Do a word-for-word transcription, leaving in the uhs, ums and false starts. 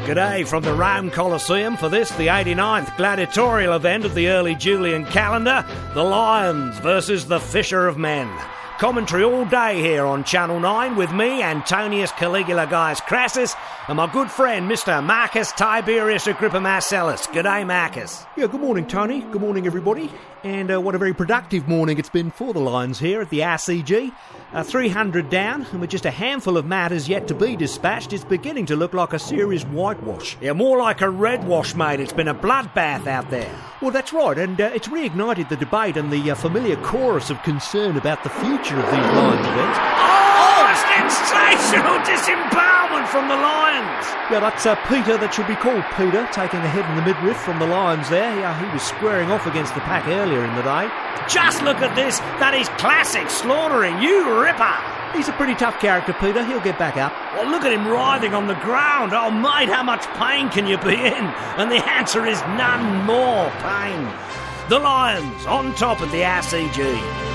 G'day from the Rome Coliseum for this, the eighty-ninth gladiatorial event of the early Julian calendar, the Lions versus the Fisher of Men. Commentary all day here on Channel nine with me, Antonius Caligula Gaius Crassus, and my good friend, Mister Marcus Tiberius Agrippa Marcellus. G'day, Marcus. Yeah, good morning, Tony. Good morning, everybody. And uh, what a very productive morning it's been for the Lions here at the R C G. Uh, three hundred down, and with just a handful of matters yet to be dispatched, it's beginning to look like a serious whitewash. Yeah, more like a red wash, mate. It's been a bloodbath out there. Well, that's right, and uh, it's reignited the debate and the uh, familiar chorus of concern about the future of these Lions events. Oh, sensational disempowerment from the Lions! Yeah, that's uh, Peter, that should be called Peter, taking the head in the midriff from the Lions there. Yeah, he was squaring off against the pack earlier in the day. Just look at this. That is classic slaughtering. You ripper. He's a pretty tough character, Peter. He'll get back up. Well, look at him writhing on the ground. Oh, mate, how much pain can you be in? And the answer is none more pain. The Lions on top of the R C G.